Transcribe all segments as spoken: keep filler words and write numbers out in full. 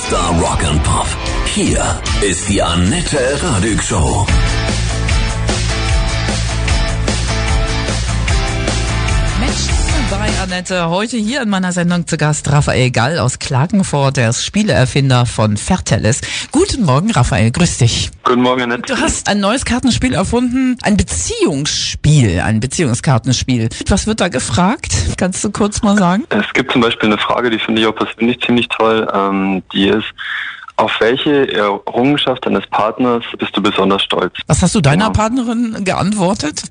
Bester Rock and Pop. Hier ist die Annette Radig Show. Bei Annette, heute hier in meiner Sendung zu Gast Raphael Gall aus Klagenfurt, der ist Spieleerfinder von Vertellis. Guten Morgen, Raphael, grüß dich. Guten Morgen, Annette. Du hast ein neues Kartenspiel erfunden, ein Beziehungsspiel, ein Beziehungskartenspiel. Was wird da gefragt? Kannst du kurz mal sagen? Es gibt zum Beispiel eine Frage, die finde ich auch persönlich ziemlich toll, ähm, die ist: Auf welche Errungenschaft deines Partners bist du besonders stolz? Was hast du deiner Genau. Partnerin geantwortet?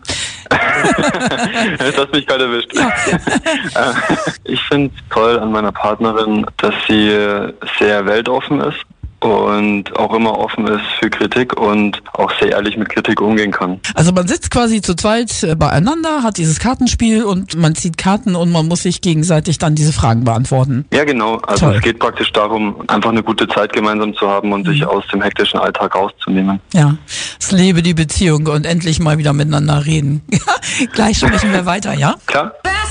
Jetzt hast du mich gerade erwischt. Ja. Ich finde es toll an meiner Partnerin, dass sie sehr weltoffen ist und auch immer offen ist für Kritik und auch sehr ehrlich mit Kritik umgehen kann. Also man sitzt quasi zu zweit äh, beieinander, hat dieses Kartenspiel und man zieht Karten und man muss sich gegenseitig dann diese Fragen beantworten. Ja, genau. Also Toll. Es geht praktisch darum, einfach eine gute Zeit gemeinsam zu haben und sich aus dem hektischen Alltag rauszunehmen. Ja, es lebe die Beziehung und endlich mal wieder miteinander reden. Ja, gleich sprechen wir weiter, ja? Klar?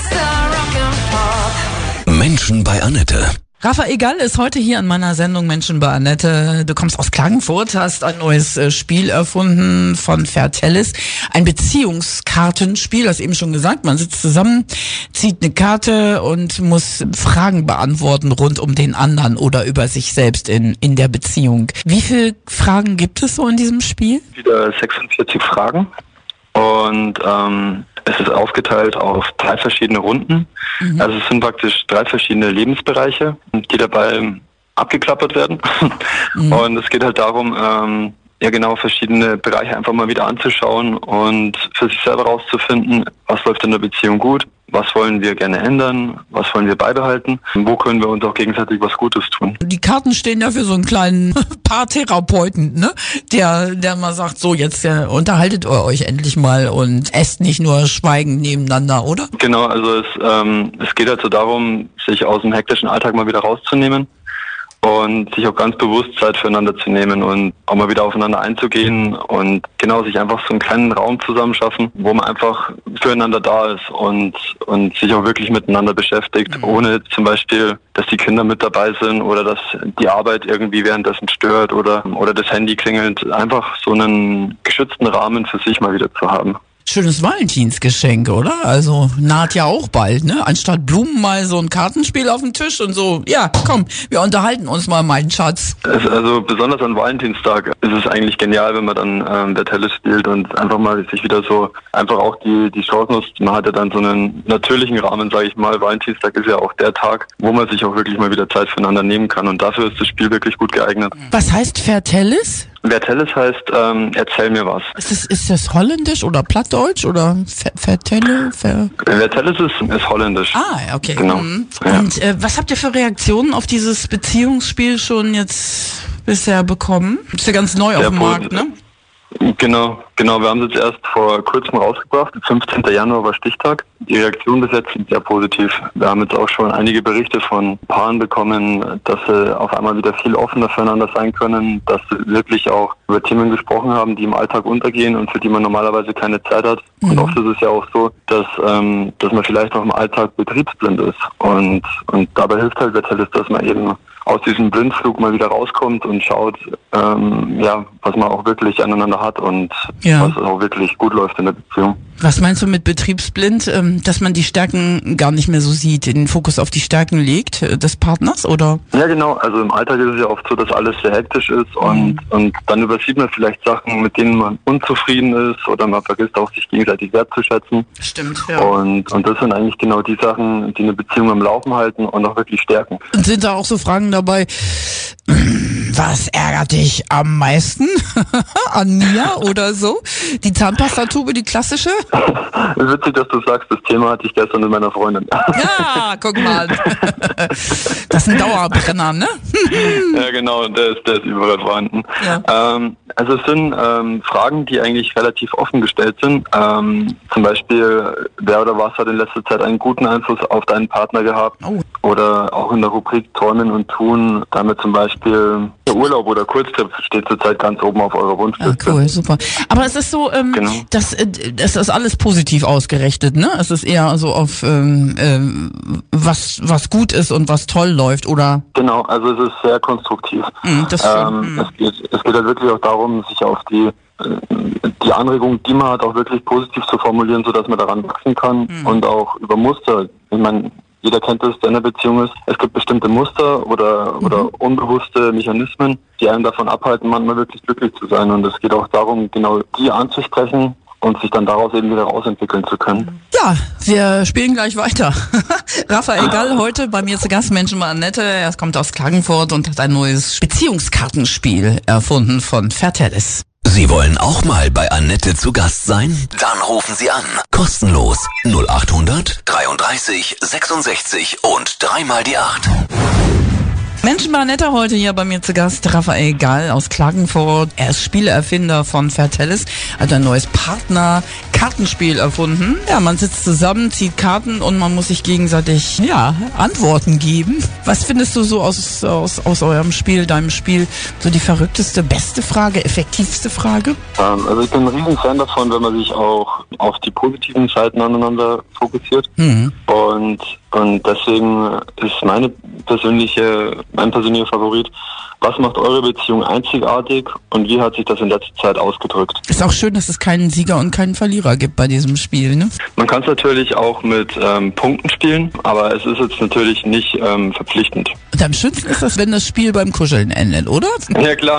Menschen bei Annette. Raphael Gall ist heute hier in meiner Sendung Menschen bei Annette. Du kommst aus Klagenfurt, hast ein neues äh, Spiel erfunden von Vertellis. Ein Beziehungskartenspiel, hast eben schon gesagt. Man sitzt zusammen, zieht eine Karte und muss Fragen beantworten rund um den anderen oder über sich selbst in, in der Beziehung. Wie viele Fragen gibt es so in diesem Spiel? Wieder sechsundvierzig Fragen und ähm, es ist aufgeteilt auf drei verschiedene Runden. Mhm. Also es sind praktisch drei verschiedene Lebensbereiche, die dabei abgeklappert werden. Mhm. Und es geht halt darum, ähm, ja genau verschiedene Bereiche einfach mal wieder anzuschauen und für sich selber rauszufinden, was läuft in der Beziehung gut, was wollen wir gerne ändern, was wollen wir beibehalten, wo können wir uns auch gegenseitig was Gutes tun. Die Karten stehen ja für so einen kleinen Paartherapeuten, ne? Der, der mal sagt, so jetzt ja, unterhaltet ihr euch endlich mal und esst nicht nur schweigend nebeneinander, oder? Genau, also es, ähm, es geht halt so darum, sich aus dem hektischen Alltag mal wieder rauszunehmen und sich auch ganz bewusst Zeit füreinander zu nehmen und auch mal wieder aufeinander einzugehen und genau sich einfach so einen kleinen Raum zusammen schaffen, wo man einfach füreinander da ist und und sich auch wirklich miteinander beschäftigt, mhm. ohne zum Beispiel, dass die Kinder mit dabei sind oder dass die Arbeit irgendwie währenddessen stört oder oder das Handy klingelt. Einfach so einen geschützten Rahmen für sich mal wieder zu haben. Schönes Valentinsgeschenk, oder? Also naht ja auch bald, ne? Anstatt Blumen mal so ein Kartenspiel auf den Tisch und so, ja, komm, wir unterhalten uns mal, mein Schatz. Es, also besonders an Valentinstag ist es eigentlich genial, wenn man dann ähm, Vertellis spielt und einfach mal sich wieder so, einfach auch die die Chance nutzt. Man hat ja dann so einen natürlichen Rahmen, sage ich mal. Valentinstag ist ja auch der Tag, wo man sich auch wirklich mal wieder Zeit füreinander nehmen kann und dafür ist das Spiel wirklich gut geeignet. Was heißt Vertellis? Vertellis heißt, ähm, erzähl mir was. Ist das, ist das holländisch oder plattdeutsch oder Ver- Vertelle? Ver Vertellis ist, ist holländisch. ah, okay. Genau. Mhm. Ja. Und äh, was habt ihr für Reaktionen auf dieses Beziehungsspiel schon jetzt bisher bekommen? Ist ja ganz neu auf Sehr dem positiv. Markt, ne? Genau, genau. Wir haben es jetzt erst vor kurzem rausgebracht. fünfzehnten Januar war Stichtag. Die Reaktionen bis jetzt sind sehr positiv. Wir haben jetzt auch schon einige Berichte von Paaren bekommen, dass sie auf einmal wieder viel offener füreinander sein können, dass sie wirklich auch über Themen gesprochen haben, die im Alltag untergehen und für die man normalerweise keine Zeit hat. Mhm. Und oft ist es ja auch so, dass ähm, dass man vielleicht auch im Alltag betriebsblind ist. Und und dabei hilft halt Vertellis, dass man eben aus diesem Blindflug mal wieder rauskommt und schaut, ähm, ja, was man auch wirklich aneinander hat und Ja. was auch wirklich gut läuft in der Beziehung. Was meinst du mit betriebsblind, ähm, dass man die Stärken gar nicht mehr so sieht, den Fokus auf die Stärken legt äh, des Partners, oder? Ja, genau. Also im Alltag ist es ja oft so, dass alles sehr hektisch ist und, mhm. und dann übersieht man vielleicht Sachen, mit denen man unzufrieden ist oder man vergisst auch, sich gegenseitig wertzuschätzen. Stimmt, ja. Und, und das sind eigentlich genau die Sachen, die eine Beziehung am Laufen halten und auch wirklich stärken. Und sind da auch so Fragen dabei, was ärgert dich am meisten an mir oder so? Die Zahnpastatube, die klassische? Witzig, dass du sagst, das Thema hatte ich gestern mit meiner Freundin. Ja, guck mal. Das ist ein Dauerbrenner, ne? Ja, genau, der ist, der ist überall vorhanden. Ja. Ähm, also es sind ähm, Fragen, die eigentlich relativ offen gestellt sind. Ähm, zum Beispiel, wer oder was hat in letzter Zeit einen guten Einfluss auf deinen Partner gehabt? Oh. Oder auch in der Rubrik Träumen und Tun, da haben wir zum Beispiel Also Urlaub oder Kurztrip steht zurzeit ganz oben auf eurer Wunschliste. Ah, cool, super. Aber es ist so, ähm, Genau. das, äh, das ist alles positiv ausgerichtet, ne? Es ist eher so auf ähm, ähm, was was gut ist und was toll läuft, oder? Genau, also es ist sehr konstruktiv. Mhm, das stimmt. ähm, Mhm. es, geht, es geht halt wirklich auch darum, sich auf die die Anregung, die man hat, auch wirklich positiv zu formulieren, sodass man daran wachsen kann Mhm. und auch über Muster. Ich meine, jeder kennt das, der in einer Beziehung ist. Es gibt bestimmte Muster oder, Mhm. oder unbewusste Mechanismen, die einen davon abhalten, manchmal wirklich glücklich zu sein. Und es geht auch darum, genau die anzusprechen und sich dann daraus eben wieder rausentwickeln zu können. Ja, wir spielen gleich weiter. Raphael Gall heute bei mir zu Gast, Menschen bei Annette. Er kommt aus Klagenfurt und hat ein neues Beziehungskartenspiel erfunden von Vertellis. Sie wollen auch mal bei Annette zu Gast sein? Dann rufen Sie an. Kostenlos. null acht hundert dreiunddreißig sechsundsechzig und dreimal die acht. Menschen bei Annette heute hier bei mir zu Gast, Raphael Gall aus Klagenfurt. Er ist Spieleerfinder von Vertellis, hat ein neues Partner-Kartenspiel erfunden. Ja, man sitzt zusammen, zieht Karten und man muss sich gegenseitig, ja, Antworten geben. Was findest du so aus, aus, aus eurem Spiel, deinem Spiel, so die verrückteste, beste Frage, effektivste Frage? Ähm, also ich bin ein riesen Fan davon, wenn man sich auch auf die positiven Seiten aneinander fokussiert. Mhm. Und, und deswegen ist meine persönliche, mein persönlicher Favorit, was macht eure Beziehung einzigartig und wie hat sich das in letzter Zeit ausgedrückt? Ist auch schön, dass es keinen Sieger und keinen Verlierer gibt bei diesem Spiel, ne? Man kann es natürlich auch mit ähm, Punkten spielen, aber es ist jetzt natürlich nicht ähm, verpflichtend. Und am schönsten ist das, wenn das Spiel beim Kuscheln endet, oder? Ja klar,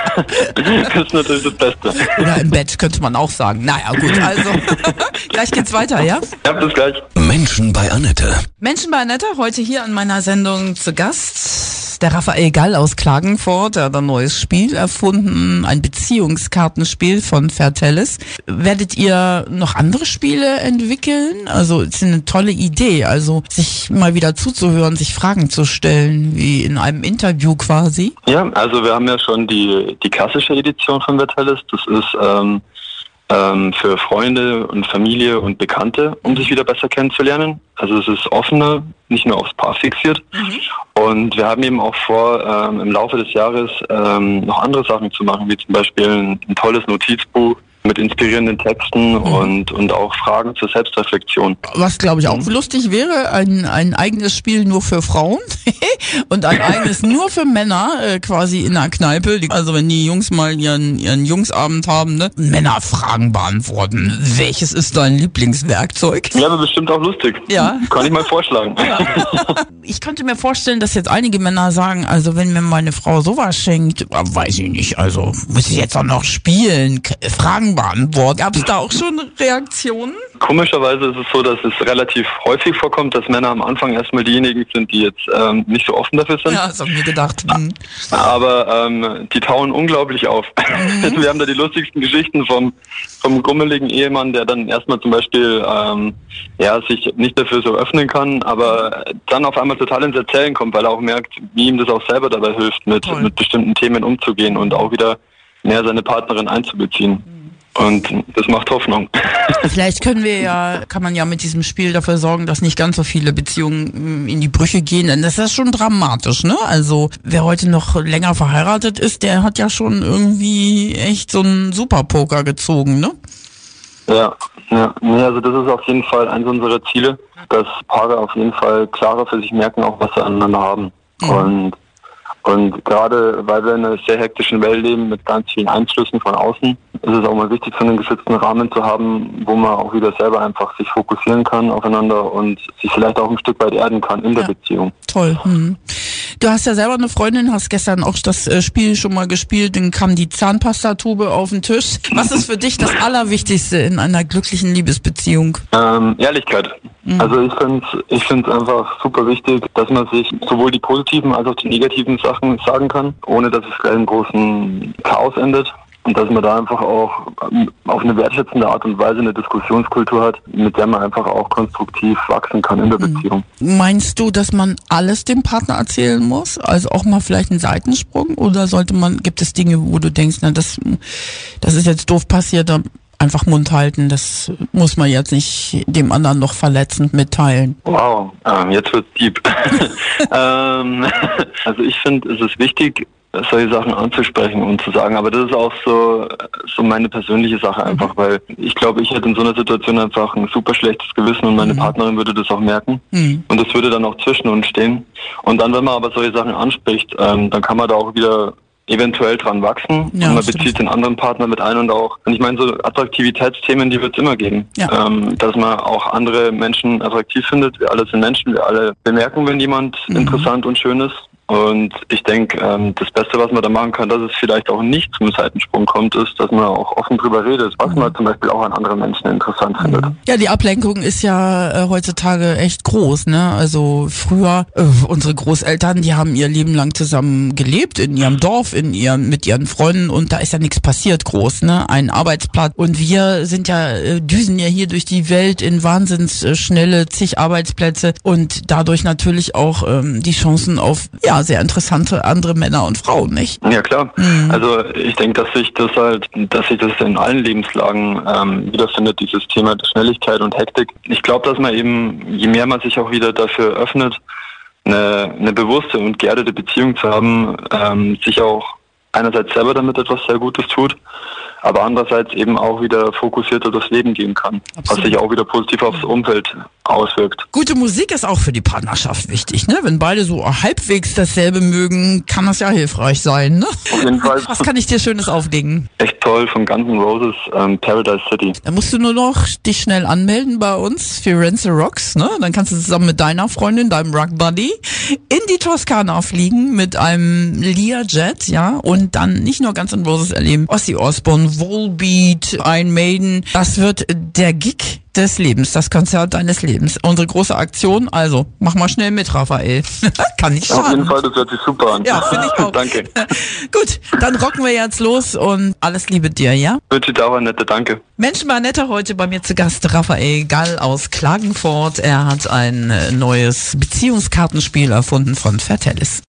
das ist natürlich das Beste. Oder im Bett könnte man auch sagen. Naja, gut, also gleich geht's weiter, ja? Ja, bis gleich. Menschen bei Annette. Menschen bei Annette, heute hier an meiner Sendung zu Gast. Der Raphael Gall aus Klagenfurt, der hat ein neues Spiel erfunden, ein Beziehungskartenspiel von Vertellis. Werdet ihr noch andere Spiele entwickeln? Also es ist eine tolle Idee, also sich mal wieder zuzuhören, sich Fragen zu stellen, wie in einem Interview quasi. Ja, also wir haben ja schon die, die klassische Edition von Vertellis. Das ist ähm, ähm, für Freunde und Familie und Bekannte, um sich wieder besser kennenzulernen. Also es ist offener, nicht nur aufs Paar fixiert. Mhm. Und wir haben eben auch vor, ähm, im Laufe des Jahres ähm, noch andere Sachen zu machen, wie zum Beispiel ein, ein tolles Notizbuch mit inspirierenden Texten mhm. und, und auch Fragen zur Selbstreflexion. Was, glaube ich, auch mhm. lustig wäre, ein, ein eigenes Spiel nur für Frauen und ein eigenes nur für Männer, äh, quasi in einer Kneipe. Also wenn die Jungs mal ihren, ihren Jungsabend haben, ne? Männerfragen beantworten. Welches ist dein Lieblingswerkzeug? Ja, aber bestimmt auch lustig. Ja. Kann ich mal vorschlagen. Ja. Ich könnte mir vorstellen, dass jetzt einige Männer sagen, also wenn mir meine Frau sowas schenkt, weiß ich nicht, also muss ich jetzt auch noch spielen, Fragen beantworten. Gab es da auch schon Reaktionen? Komischerweise ist es so, dass es relativ häufig vorkommt, dass Männer am Anfang erstmal diejenigen sind, die jetzt ähm, nicht so offen dafür sind. Ja, das hab ich mir gedacht. Mhm. Aber ähm, die tauen unglaublich auf. Mhm. Wir haben da die lustigsten Geschichten vom, vom grummeligen Ehemann, der dann erstmal zum Beispiel ähm, ja, sich nicht dafür so öffnen kann, aber dann auf einmal total ins Erzählen kommt, weil er auch merkt, wie ihm das auch selber dabei hilft, mit, mit bestimmten Themen umzugehen und auch wieder mehr seine Partnerin einzubeziehen. Und das macht Hoffnung. Vielleicht können wir ja, kann man ja mit diesem Spiel dafür sorgen, dass nicht ganz so viele Beziehungen in die Brüche gehen, denn das ist schon dramatisch, ne? Also, wer heute noch länger verheiratet ist, der hat ja schon irgendwie echt so einen Superpoker gezogen, ne? Ja, ja, nee, also das ist auf jeden Fall eines unserer Ziele, dass Paare auf jeden Fall klarer für sich merken, auch was sie aneinander haben. Mhm. Und Und gerade weil wir in einer sehr hektischen Welt leben mit ganz vielen Einflüssen von außen, ist es auch mal wichtig, so einen geschützten Rahmen zu haben, wo man auch wieder selber einfach sich fokussieren kann aufeinander und sich vielleicht auch ein Stück weit erden kann in der ja. Beziehung. Toll. Hm. Du hast ja selber eine Freundin, hast gestern auch das Spiel schon mal gespielt, dann kam die Zahnpastatube auf den Tisch. Was ist für dich das Allerwichtigste in einer glücklichen Liebesbeziehung? Ähm, Ehrlichkeit. Mhm. Also ich finde es ich find's einfach super wichtig, dass man sich sowohl die positiven als auch die negativen Sachen sagen kann, ohne dass es gleich im großen Chaos endet. Und dass man da einfach auch auf eine wertschätzende Art und Weise eine Diskussionskultur hat, mit der man einfach auch konstruktiv wachsen kann in der Beziehung. Meinst du, dass man alles dem Partner erzählen muss? Also auch mal vielleicht einen Seitensprung? Oder sollte man, gibt es Dinge, wo du denkst, na, das, das ist jetzt doof passiert, einfach Mund halten, das muss man jetzt nicht dem anderen noch verletzend mitteilen? Wow, ähm, jetzt wird's deep. ähm, also ich finde, es ist wichtig, solche Sachen anzusprechen und zu sagen. Aber das ist auch so, so meine persönliche Sache einfach, mhm. weil ich glaube, ich hätte in so einer Situation einfach ein super schlechtes Gewissen und meine mhm. Partnerin würde das auch merken. Mhm. Und das würde dann auch zwischen uns stehen. Und dann, wenn man aber solche Sachen anspricht, ähm, dann kann man da auch wieder eventuell dran wachsen. Ja, und man bezieht stimmt. den anderen Partner mit ein und auch, und ich meine, so Attraktivitätsthemen, die wird es immer geben. Ja. Ähm, dass man auch andere Menschen attraktiv findet. Wir alle sind Menschen, wir alle bemerken, wenn jemand mhm. interessant und schön ist. Und ich denke, ähm, das Beste, was man da machen kann, dass es vielleicht auch nicht zum Seitensprung kommt, ist, dass man auch offen drüber redet, was man zum Beispiel auch an anderen Menschen interessant findet. Ja, die Ablenkung ist ja äh, heutzutage echt groß, ne? Also früher, äh, unsere Großeltern, die haben ihr Leben lang zusammen gelebt, in ihrem Dorf, in ihren, mit ihren Freunden, und da ist ja nichts passiert groß, ne? Ein Arbeitsplatz. Und wir sind ja, äh, düsen ja hier durch die Welt in wahnsinns äh, schnelle zig Arbeitsplätze und dadurch natürlich auch ähm, die Chancen auf, ja, sehr interessante andere Männer und Frauen, nicht? Ja, klar. Mhm. Also ich denke, dass sich das halt, dass sich das in allen Lebenslagen ähm, wiederfindet, dieses Thema der Schnelligkeit und Hektik. Ich glaube, dass man eben, je mehr man sich auch wieder dafür öffnet, eine, eine bewusste und geerdete Beziehung zu haben, ähm, sich auch einerseits selber damit etwas sehr Gutes tut, aber andererseits eben auch wieder fokussierter durchs Leben gehen kann, Absolut. was sich auch wieder positiv aufs Umfeld auswirkt. Gute Musik ist auch für die Partnerschaft wichtig, ne? Wenn beide so halbwegs dasselbe mögen, kann das ja hilfreich sein, ne? Auf jeden Fall. Was kann ich dir Schönes auflegen? Echt toll, von Guns N' Roses, ähm, Paradise City. Da musst du nur noch dich schnell anmelden bei uns, Firenze Rocks, ne? Dann kannst du zusammen mit deiner Freundin, deinem Rock Buddy, in die Toskana fliegen mit einem Learjet, ja? Und dann nicht nur Guns N' Roses erleben, Ozzy Osbourne, Volbeat, Iron Maiden. Das wird der Gig des Lebens, das Konzert deines Lebens. Unsere große Aktion, also mach mal schnell mit, Raphael. Kann nicht schaden. Auf jeden Fall, das hört sich super an. Ja, finde ich auch. Danke. Gut, dann rocken wir jetzt los und alles Liebe dir, ja? Wünsche dir auch eine nette, danke. Menschen war netter, heute bei mir zu Gast Raphael Gall aus Klagenfurt. Er hat ein neues Beziehungskartenspiel erfunden von Vertellis.